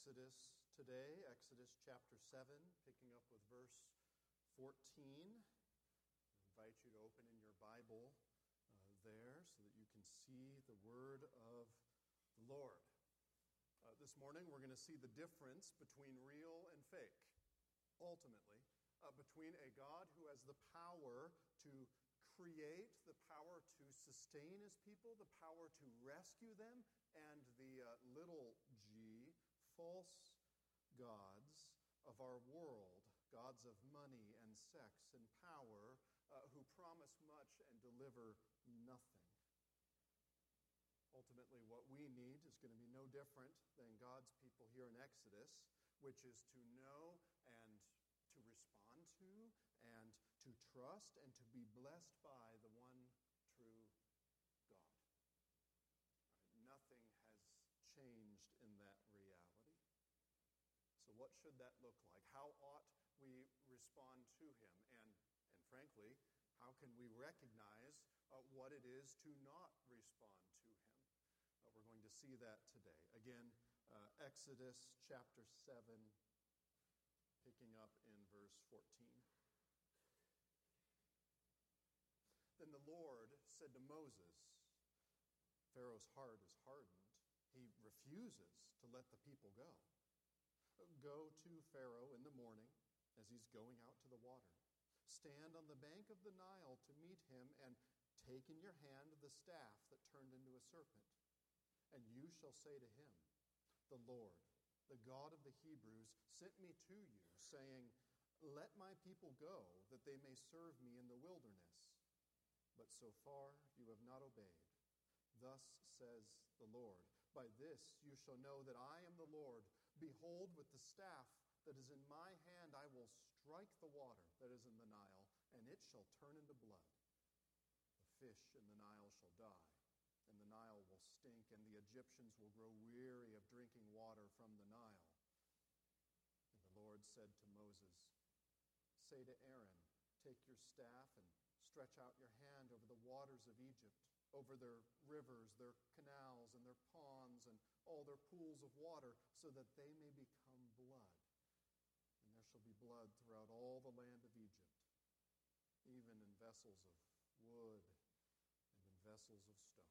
Exodus today, Exodus chapter 7, picking up with verse 14. I invite you to open in your Bible there so that you can see the word of the Lord. This morning we're going to see the difference between real and fake, ultimately, between a God who has the power to create, the power to sustain his people, the power to rescue them, and the little g, false gods of our world, gods of money and sex and power, who promise much and deliver nothing. Ultimately, what we need is going to be no different than God's people here in Exodus, which is to know and to respond to and to trust and to be blessed by the one true God. Nothing has changed in that reality. So what should that look like? How ought we respond to him? And frankly, how can we recognize what it is to not respond to him? We're going to see that today. Again, Exodus chapter 7, picking up in verse 14. Then the Lord said to Moses, Pharaoh's heart is hardened. He refuses to let the people go. Go to Pharaoh in the morning as he's going out to the water. Stand on the bank of the Nile to meet him and take in your hand the staff that turned into a serpent. And you shall say to him, the Lord, the God of the Hebrews, sent me to you, saying, let my people go, that they may serve me in the wilderness. But so far you have not obeyed. Thus says the Lord, by this you shall know that I am the Lord. Behold, with the staff that is in my hand, I will strike the water that is in the Nile, and it shall turn into blood. The fish in the Nile shall die, and the Nile will stink, and the Egyptians will grow weary of drinking water from the Nile. And the Lord said to Moses, say to Aaron, take your staff and stretch out your hand over the waters of Egypt, over their rivers, their canals, and their ponds, and all their pools of water, so that they may become blood. And there shall be blood throughout all the land of Egypt, even in vessels of wood and in vessels of stone.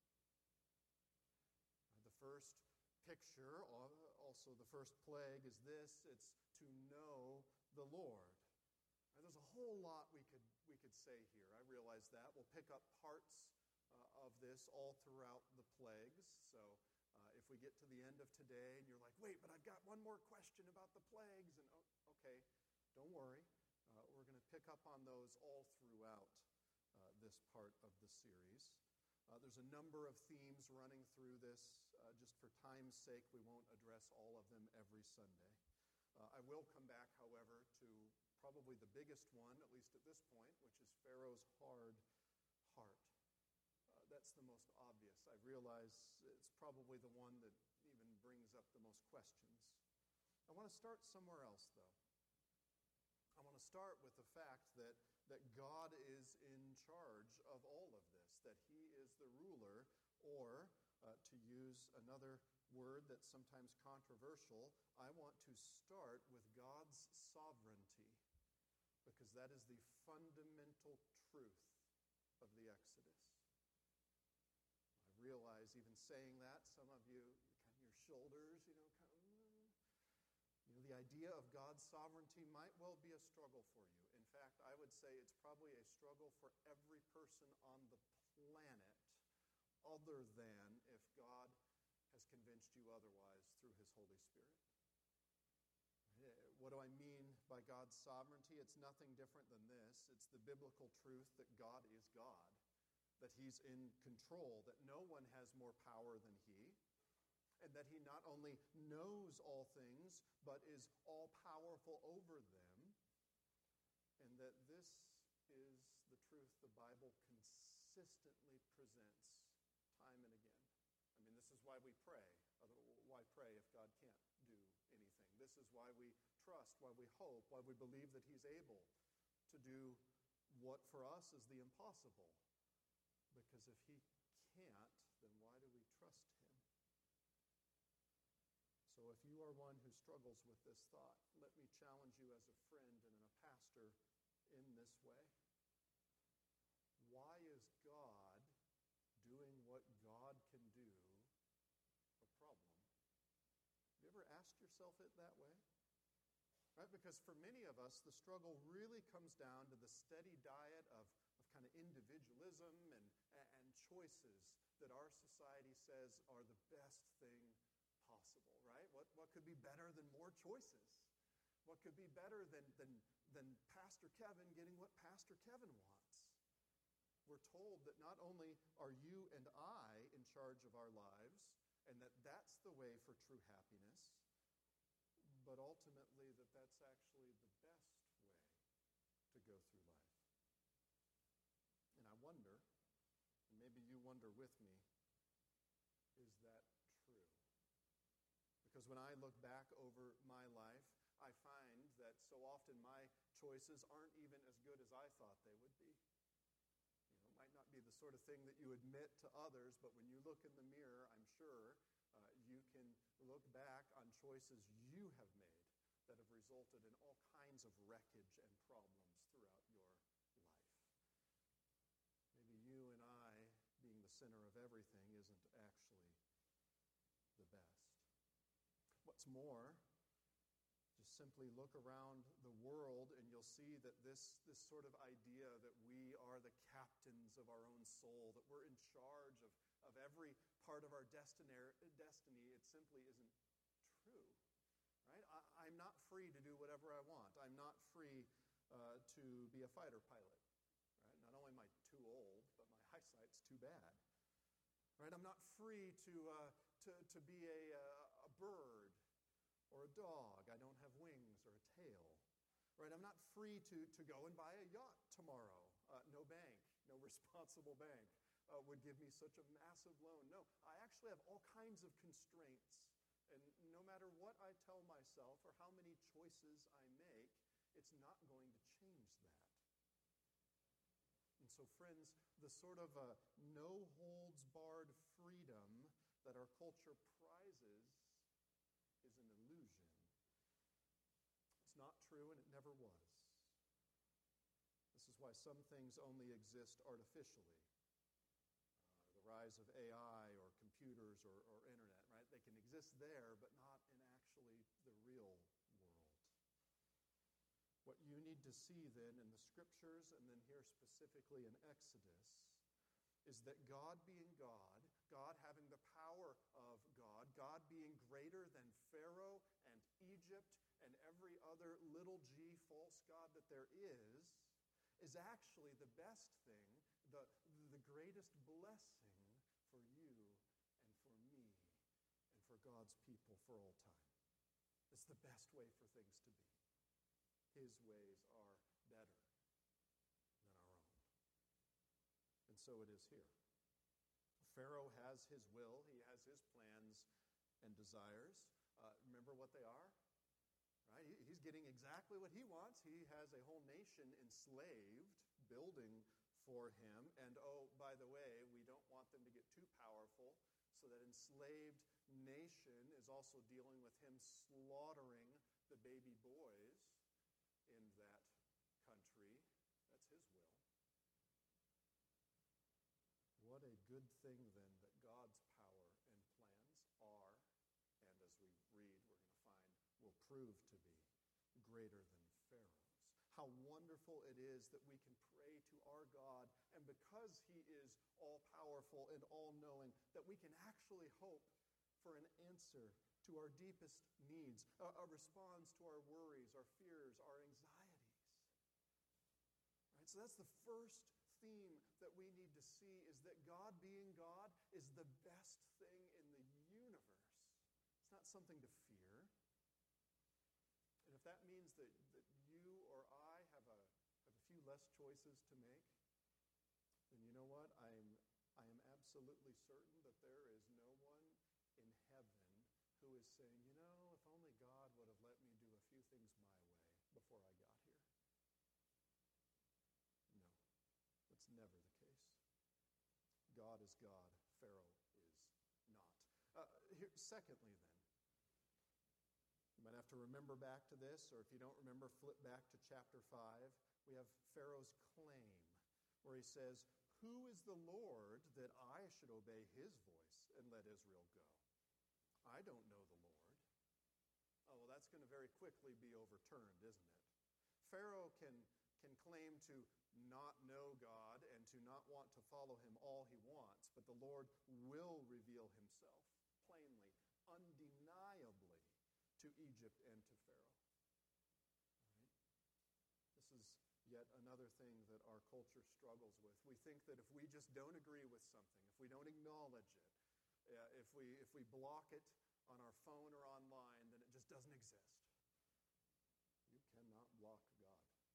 The first picture, also the first plague, is this. It's to know the Lord. There's a whole lot we could say here. I realize that. We'll pick up parts of this all throughout the plagues. So if we get to the end of today and you're like, wait, but I've got one more question about the plagues. And okay, don't worry. We're going to pick up on those all throughout this part of the series. There's a number of themes running through this. Just for time's sake, we won't address all of them every Sunday. I will come back, however, to probably the biggest one, at least at this point, which is Pharaoh's hard heart. That's the most obvious. I realize it's probably the one that even brings up the most questions. I want to start somewhere else, though. I want to start with the fact that God is in charge of all of this, that he is the ruler, or to use another word that's sometimes controversial, I want to start with God's sovereignty, because that is the fundamental truth of the Exodus. I realize even saying that, some of you, kind of your shoulders, the idea of God's sovereignty might well be a struggle for you. In fact, I would say it's probably a struggle for every person on the planet, other than if God has convinced you otherwise through his Holy Spirit. What do I mean by God's sovereignty? It's nothing different than this. It's the biblical truth that God is God, that he's in control, that no one has more power than he, and that he not only knows all things, but is all-powerful over them, and that this is the truth the Bible consistently presents time and again. I mean, this is why we pray. Why pray if God can't do anything? This is why we trust, why we hope, why we believe that he's able to do what for us is the impossible. Because if he can't, then why do we trust him? So if you are one who struggles with this thought, let me challenge you as a friend and a pastor in this way. Why is God doing what God can do a problem? Have you ever asked yourself it that way? Right? Because for many of us, the struggle really comes down to the steady diet of kind of individualism and choices that our society says are the best thing possible, right? What could be better than more choices? What could be better than Pastor Kevin getting what Pastor Kevin wants? We're told that not only are you and I in charge of our lives, and that that's the way for true happiness, but ultimately that that's actually the best way to go through life. And I wonder, and maybe you wonder with me, is that true? Because when I look back over my life, I find that so often my choices aren't even as good as I thought they would be. It might not be the sort of thing that you admit to others, but when you look in the mirror, I'm sure you can look back on choices you have made that have resulted in all kinds of wreckage and problems throughout your life. Maybe you and I, being the center of everything, isn't actually the best. What's more, just simply look around the world and you'll see that this sort of idea that we are the captains of our own soul, that we're in charge of every part of our destiny, it simply isn't true. Right? I'm not free to do whatever I want. I'm not free to be a fighter pilot. Right? Not only am I too old, but my eyesight's too bad. Right? I'm not free to be a bird or a dog. I don't have wings or a tail. Right? I'm not free to go and buy a yacht tomorrow. No bank, no responsible bank would give me such a massive loan. No, I actually have all kinds of constraints. And no matter what I tell myself or how many choices I make, it's not going to change that. And so, friends, the sort of no-holds-barred freedom that our culture prizes is an illusion. It's not true, and it never was. This is why some things only exist artificially. The rise of AI or computers or internet, right? They can exist there, but not in actually the real world. What you need to see then in the Scriptures, and then here specifically in Exodus, is that God being God, God having the power of God, God being greater than Pharaoh and Egypt and every other little g false god that there is actually the best thing, the greatest blessing for you and for me and for God's people for all time. It's the best way for things to be. His ways are better than our own. And so it is here. Pharaoh has his will. He has his plans and desires. Remember what they are? Right? He's getting exactly what he wants. He has a whole nation enslaved, building for him. And oh, by the way, we don't want them to get too powerful, so that enslaved nation is also dealing with him slaughtering the baby boys in that country. That's his will. What a good thing, then, that God's power and plans are, and as we read, we're going to find, will prove to be greater than Pharaoh's. How wonderful it is that we can pray to our God, and because he is all-powerful and all-knowing, that we can actually hope for an answer to our deepest needs, a response to our worries, our fears, our anxieties. Right? So that's the first theme that we need to see, is that God being God is the best thing in the universe. It's not something to fear. And if that means that you or I have a few less choices to make, then you know what? I am absolutely certain that there is no one in heaven who is saying, you know, if only God would have let me do a few things my way before I got here. No, that's never the case. God is God. Pharaoh is not. Secondly, then, to remember back to this, or if you don't remember, flip back to chapter 5. We have Pharaoh's claim, where he says, "Who is the Lord that I should obey his voice and let Israel go? I don't know the Lord." Oh, well, that's going to very quickly be overturned, isn't it? Pharaoh can claim to not know God and to not want to follow him all he wants, but the Lord will reveal himself plainly, undeniably, to Egypt and to Pharaoh. All right? This is yet another thing that our culture struggles with. We think that if we just don't agree with something, if we don't acknowledge it, if we block it on our phone or online, then it just doesn't exist. You cannot block God.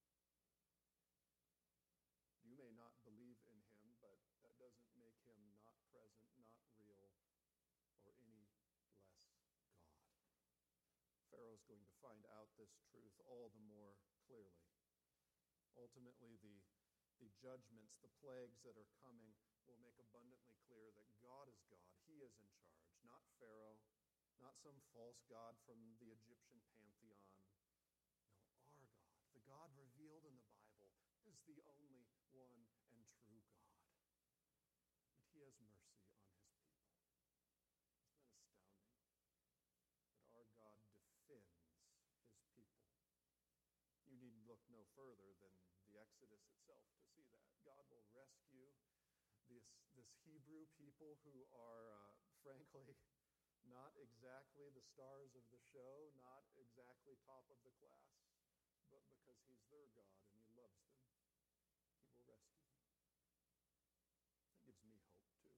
You may not believe in him, but that doesn't make him not present, not real, or any less God. Pharaoh's going to find out this truth all the more clearly. Ultimately, the judgments, the plagues that are coming will make abundantly clear that God is God. He is in charge, not Pharaoh, not some false god from the Egyptian pantheon. No, our God, the God revealed in the Bible, is the only one and true God. And he has mercy on his people. Isn't that astounding? That our God defends his people. You need look no further than the Exodus itself to see that. God will rescue this Hebrew people who are, frankly, not exactly the stars of the show, not exactly top of the class, but because he's their God and he loves them, he will rescue them. That gives me hope, too.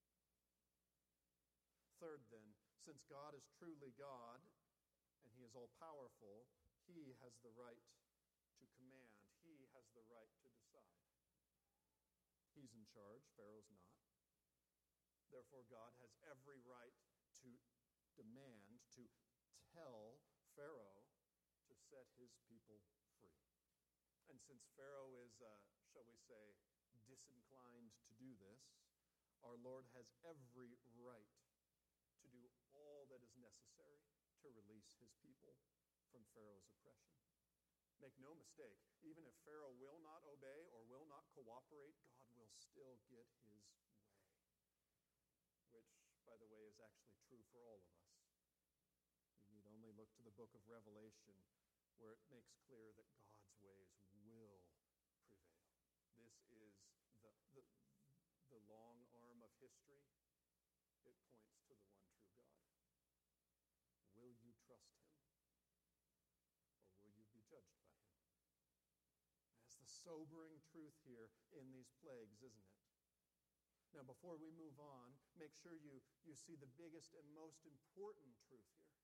Third, then, since God is truly God and he is all-powerful, he has the right to command. He has the right to decide. He's in charge. Pharaoh's not. Therefore, God has every right to demand, to tell Pharaoh to set his people free. And since Pharaoh is, shall we say, disinclined to do this, our Lord has every right to do all that is necessary to release his people from Pharaoh's oppression. Make no mistake, even if Pharaoh will not obey or will not cooperate, God will still get his way. Which, by the way, is actually true for all of us. You need only look to the book of Revelation, where it makes clear that God's ways will prevail. This is the long arm of history. It points to the one true God. Will you trust him? Or will you be judged by him? That's the sobering truth here in these plagues, isn't it? Now, before we move on, make sure you see the biggest and most important truth here.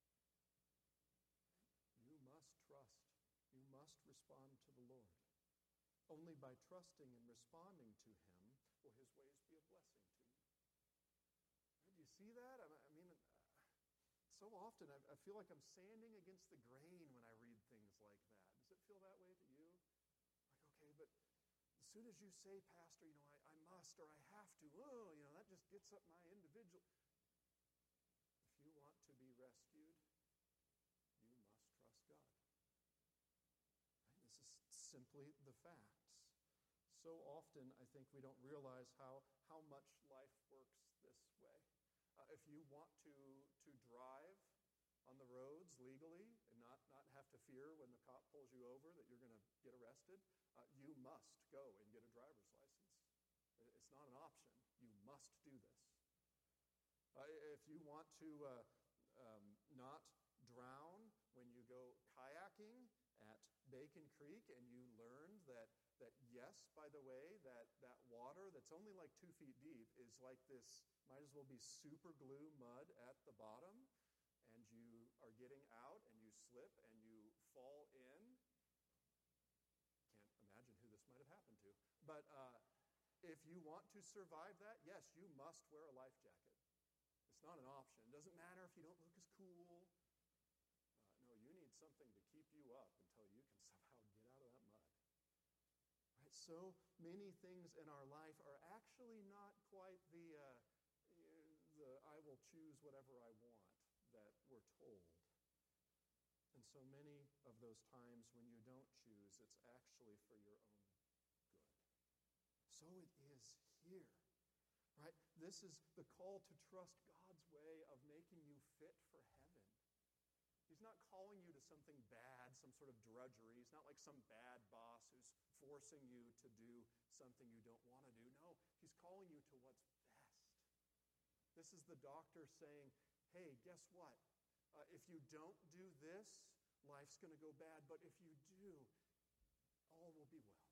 You must trust. You must respond to the Lord. Only by trusting and responding to him will his ways be a blessing to you. Do you see that? I mean, so often I feel like I'm sanding against the grain when I read things like that. Does it feel that way to you? Like, okay, but as soon as you say, Pastor, I must or I have to, that just gets up my individual. If you want to be rescued, you must trust God. Right? This is simply the facts. So often, I think we don't realize how much life works this way. If you want to drive on the roads legally and not have to fear when the cop pulls you over that you're going to get arrested, you must go and get a driver's license. It's not an option. You must do this. If you want to not drown when you go kayaking at Bacon Creek and you learned that yes, by the way, that water that's only like 2 feet deep is like this, might as well be super glue mud at the bottom, and you are getting out and you slip and you fall in. Can't imagine who this might have happened to. But if you want to survive that, yes, you must wear a life jacket. It's not an option. It doesn't matter if you don't look as cool. No, you need something to keep you up until you can somehow get out of that mud. Right? So many things in our life are actually not quite the I will choose whatever I want that we're told. so many of those times when you don't choose, it's actually for your own good. So it is here, right? This is the call to trust God's way of making you fit for heaven. He's not calling you to something bad, some sort of drudgery. He's not like some bad boss who's forcing you to do something you don't want to do. No, he's calling you to what's best. This is the doctor saying, hey, guess what? If you don't do this, life's going to go bad. But if you do, all will be well.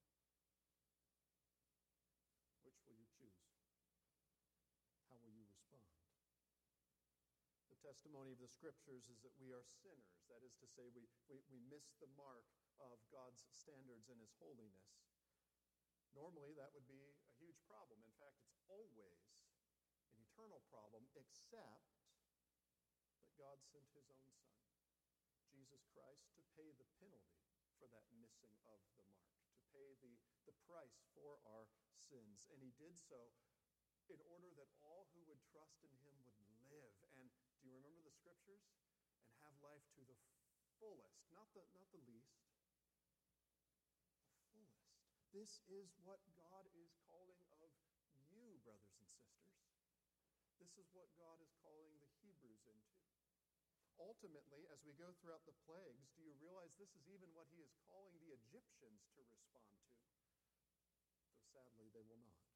Which will you choose? How will you respond? The testimony of the Scriptures is that we are sinners. That is to say, we miss the mark of God's standards and His holiness. Normally, that would be a huge problem. In fact, it's always an eternal problem, except that God sent His own Son, Jesus Christ, to pay the penalty for that missing of the mark, to pay the price for our sins. And He did so in order that all who would trust in Him would live. And do you remember the Scriptures? And have life to the fullest, not the least, the fullest. This is what God is calling of you, brothers and sisters. This is what God is calling the Hebrews into. Ultimately, as we go throughout the plagues, do you realize this is even what He is calling the Egyptians to respond to? Though sadly, they will not.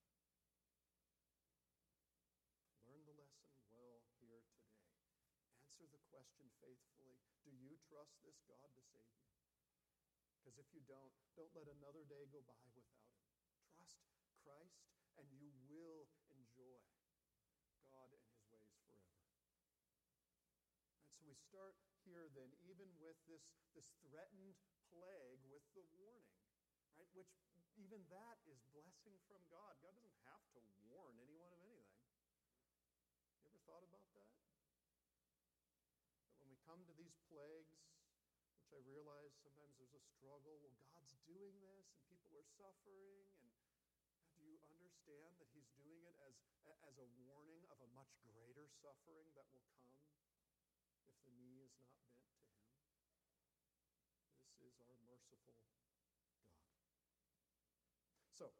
Learn the lesson well here today. Answer the question faithfully. Do you trust this God to save you? Because if you don't let another day go by without Him. Trust Christ, and you will enjoy God and His ways forever. And so we start here then, even with this threatened plague, with the warning, right? Which even that is blessing from God. God doesn't have to warn anyone of anything. You ever thought about that? That when we come to these plagues, which I realize sometimes there's a struggle, well, God's doing this and people are suffering, and do you understand that He's doing it as a warning of a much greater suffering that will come if the knee is not bent to Him? This is our merciful God. So,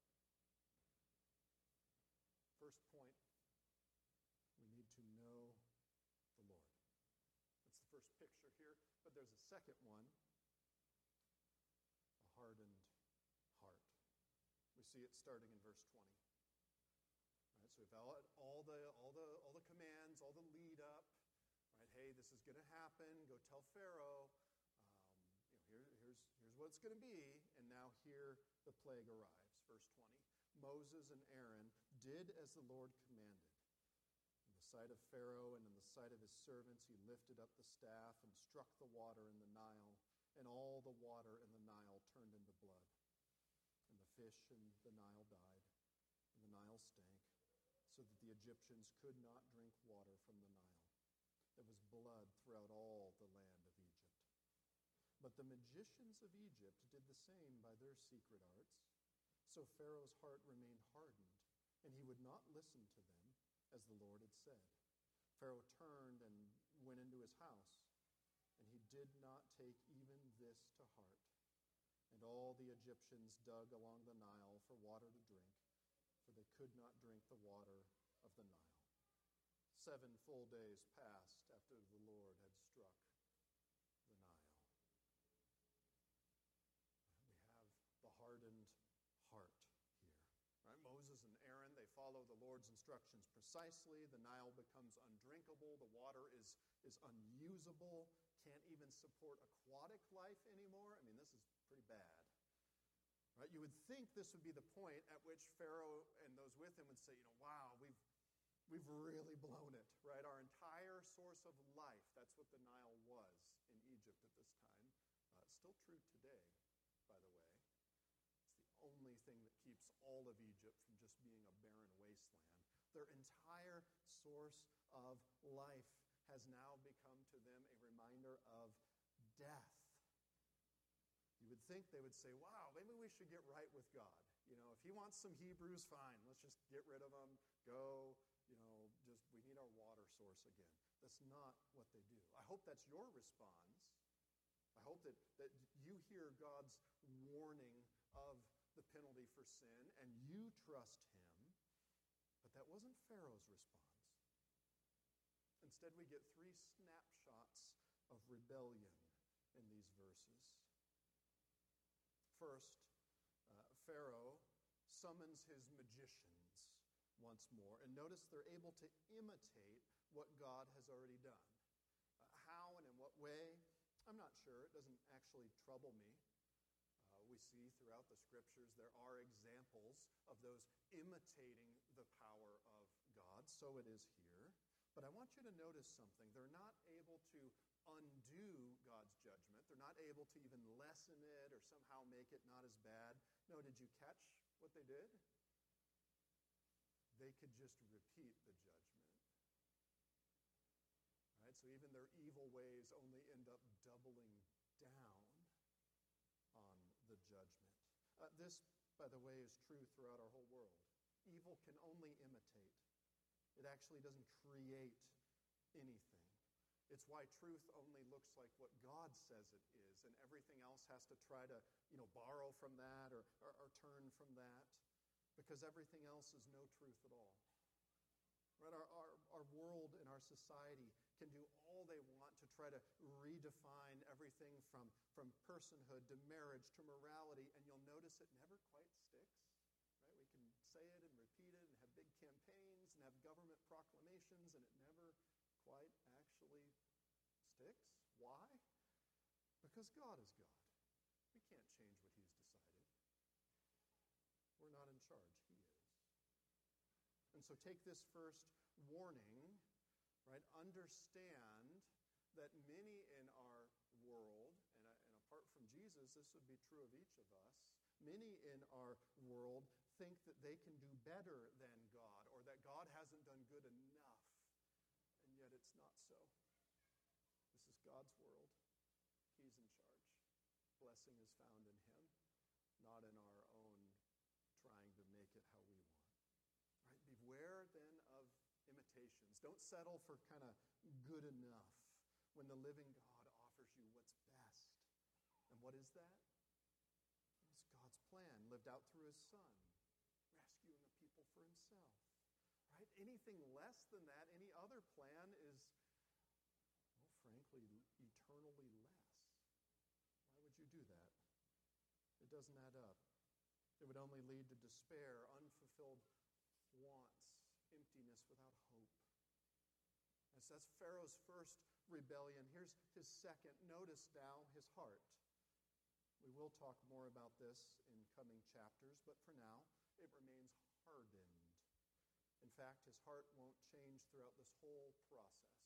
first point, we need to know the Lord. That's the first picture here, but there's a second one, a hardened heart. We see it starting in verse 20. Right, so we've all the commands, all the lead up. Right, hey, this is going to happen. Go tell Pharaoh. Here's what it's going to be. And now here the plague arrives. Verse 20. Moses and Aaron did as the Lord commanded. In the sight of Pharaoh and in the sight of his servants, he lifted up the staff and struck the water in the Nile, and all the water in the Nile turned into blood. And the fish in the Nile died, and the Nile stank, so that the Egyptians could not drink water from the Nile. There was blood throughout all the land of Egypt. But the magicians of Egypt did the same by their secret arts. So Pharaoh's heart remained hardened, and he would not listen to them, as the Lord had said. Pharaoh turned and went into his house, and he did not take even this to heart. And all the Egyptians dug along the Nile for water to drink, for they could not drink the water of the Nile. 7 full days passed after the Lord had struck the Nile. We have the hardened heart here. Right? Moses and Aaron, they follow the Lord's instructions precisely. The Nile becomes undrinkable. The water is unusable. Can't even support aquatic life anymore. I mean, this is pretty bad. Right? You would think this would be the point at which Pharaoh and those with him would say, wow, we've really blown it, right? Our entire source of life, that's what the Nile was in Egypt at this time. Still true today, by the way. It's the only thing that keeps all of Egypt from just being a barren wasteland. Their entire source of life has now become to them a reminder of death. You would think they would say, wow, maybe we should get right with God. If He wants some Hebrews, fine. Let's just get rid of them. Go. We need our water source again. That's not what they do. I hope that's your response hope that you hear God's warning of the penalty for sin and you trust him. But that wasn't Pharaoh's response. Instead, we get three snapshots of rebellion in these verses. First, Pharaoh summons his magicians once more. And notice they're able to imitate what God has already done. How and in what way? I'm not sure. It doesn't actually trouble me. We see throughout the scriptures there are examples of those imitating the power of God. So it is here. But I want you to notice something. They're not able to undo God's judgment. They're not able to even lessen it or somehow make it not as bad. No, did you catch what they did? They could just repeat the judgment. Right? So even their evil ways only end up doubling down on the judgment. This, by the way, is true throughout our whole world. Evil can only imitate. It actually doesn't create anything. It's why truth only looks like what God says it is, and everything else has to try to, borrow from that or turn from that, because everything else is no truth at all. Right? Our world and our society can do all they want to try to redefine everything from personhood to marriage to morality, and you'll notice it never quite sticks. Right? We can say it and repeat it and have big campaigns and have government proclamations, and it never quite actually sticks. Why? Because God is God. We can't change what he's decided. We're not in charge. He is. And so take this first warning, right? Understand that many in our world, and apart from Jesus, this would be true of each of us, many in our world think that they can do better than God, or that God hasn't done good enough. And yet it's not so. This is God's world. He's in charge. Blessing is found in him, not in our own trying to make it how we want. Right? Beware then of imitations. Don't settle for kind of good enough when the living God offers you what's best. And what is that? It's God's plan lived out through his Son, rescuing a people for himself. Right? Anything less than that, any other plan is, well, frankly, eternally less. Why would you do that? It doesn't add up. It would only lead to despair, unfulfilled wants, emptiness without hope. And so that's Pharaoh's first rebellion. Here's his second. Notice now his heart. We will talk more about this in coming chapters, but for now, it remains hardened. In fact, his heart won't change throughout this whole process.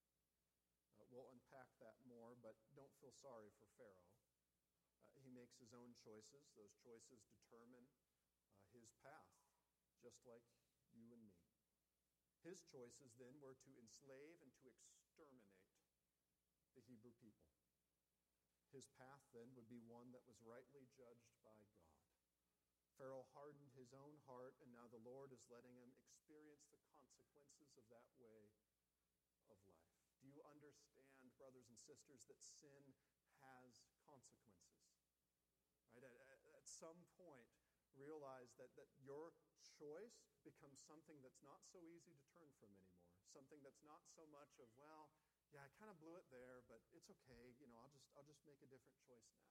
We'll unpack that more, but don't feel sorry for Pharaoh. He makes his own choices. Those choices determine his path, just like you and me. His choices then were to enslave and to exterminate the Hebrew people. His path then would be one that was rightly judged by God. Pharaoh hardened his own heart, and now the Lord is letting him experience the consequences of that way of life. Do you understand, brothers and sisters, that sin has consequences? Right? At some point, realize that your choice becomes something that's not so easy to turn from anymore. Something that's not so much of, well, yeah, I kind of blew it there, but it's okay. I'll just make a different choice now.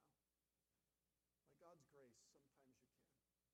By God's grace, sometimes you can.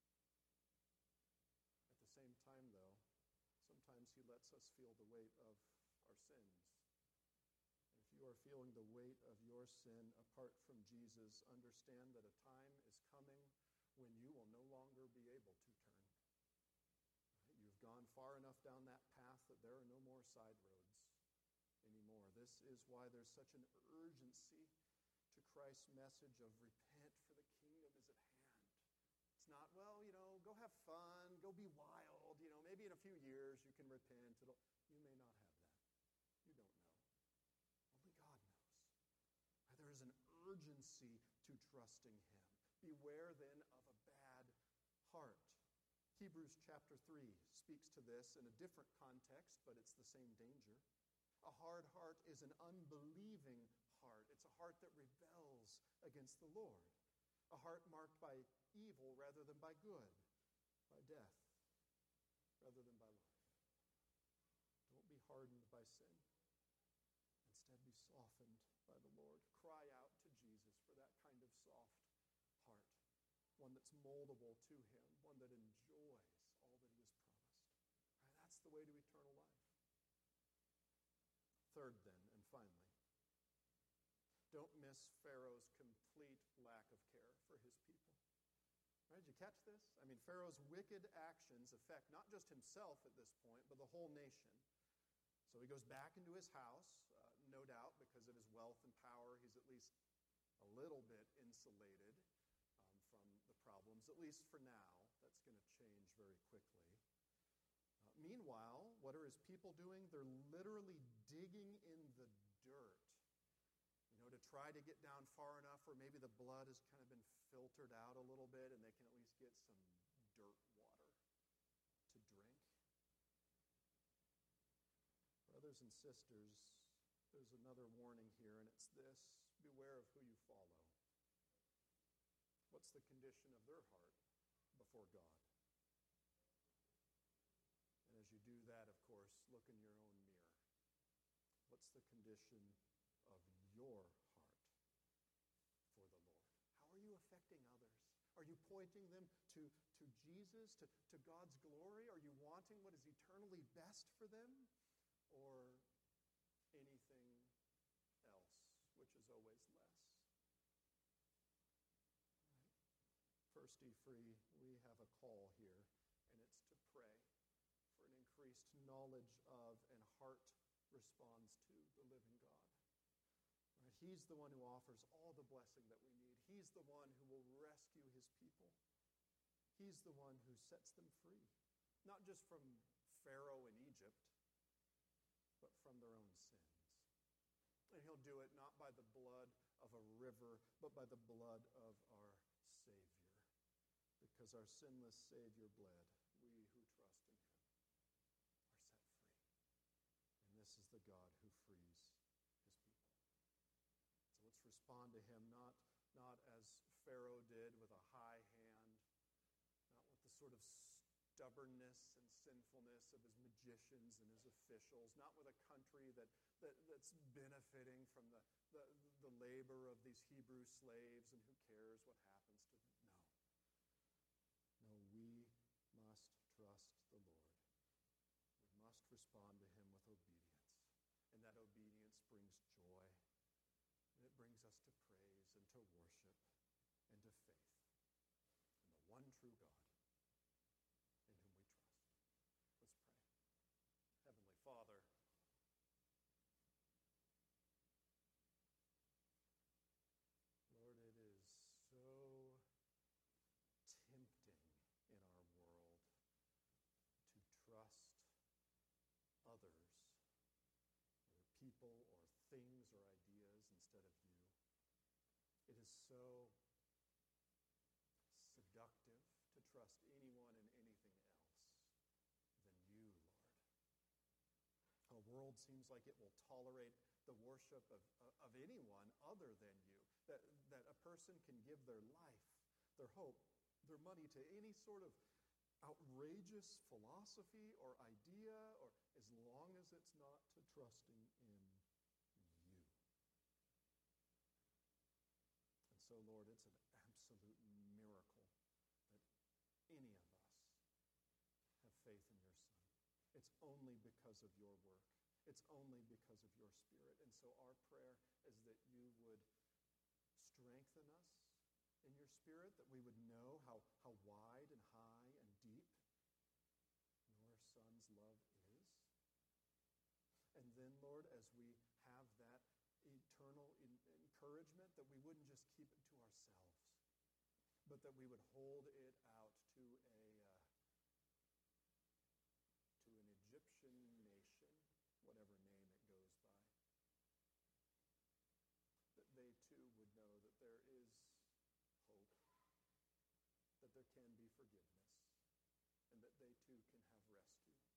At the same time, though, sometimes he lets us feel the weight of our sins. And if you are feeling the weight of your sin apart from Jesus, understand that a time is coming when you will no longer be able to turn. Right? You've gone far enough down that path that there are no more side roads anymore. This is why there's such an urgency to Christ's message of repent, for the kingdom is at hand. It's not, well, go have fun, go be wild, maybe in a few years you can repent. You may not have that. You don't know. Only God knows. There is an urgency to trusting him. Beware then of a bad heart. Hebrews chapter 3 speaks to this in a different context, but it's the same danger. A hard heart is an unbelieving heart. It's a heart that rebels against the Lord, a heart marked by evil rather than by good, by death rather than by life. Don't be hardened by sin. Instead, be softened by the Lord. Cry out to Jesus for that kind of soft heart, one that's moldable to him, one that enjoys all that he has promised. Right, that's the way to eternal life. Third, then, and finally, don't miss Pharaoh's complete lack of care for his people. Right, did you catch this? I mean, Pharaoh's wicked actions affect not just himself at this point, but the whole nation. So he goes back into his house, no doubt, because of his wealth and power. He's at least a little bit insulated from the problems, at least for now. That's going to change very quickly. Meanwhile, what are his people doing? They're literally digging in the dirt, to try to get down far enough where maybe the blood has kind of been filtered out a little bit and they can at least get some dirt water to drink. Brothers and sisters, there's another warning here, and it's this: beware of who you follow. What's the condition of their heart before God? And as you do that, of course, look in your own mirror. What's the condition of your heart for the Lord? How are you affecting others? Are you pointing them to Jesus, to God's glory? Are you wanting what is eternally best for them? Or anything else, which is always less? Right. First, Free, we have a call here, and it's to pray for an increased knowledge of and heart responds to the living God. Right? He's the one who offers all the blessing that we need. He's the one who will rescue his people. He's the one who sets them free, not just from Pharaoh in Egypt, but from their own sins. And he'll do it not by the blood of a river, but by the blood of our Savior. Because our sinless Savior bled, we who trust in him are set free. And this is the God who frees his people. So let's respond to him, not as Pharaoh did with a high hand, not with the sort of stubbornness and sinfulness of his magicians and his officials, not with a country that's benefiting from the labor of these Hebrew slaves, and who cares what happens to them. No, we must trust the Lord. We must respond to him with obedience. And that obedience brings joy, and it brings us to praise and to worship and to faith in the one true God in whom we trust. Let's pray. Heavenly Father, Lord, it is so tempting in our world to trust others, or people, or things, or ideas instead of you. It is so seductive to trust anyone and anything else than you, Lord. Our world seems like it will tolerate the worship of anyone other than you, that a person can give their life, their hope, their money to any sort of outrageous philosophy or idea, or as long as it's not to trusting in you. And so, Lord, it's an absolute miracle that any of us have faith in your Son. It's only because of your work. It's only because of your Spirit. And so our prayer is that you would strengthen us in your Spirit, that we would know how wide and high and deep your Son's love is. And then, Lord, as we have that eternal encouragement, that we wouldn't just keep it to ourselves, but that we would hold it out to an Egyptian nation, whatever name it goes by, that they too would know that there is hope, that there can be forgiveness, and that they too can have rescue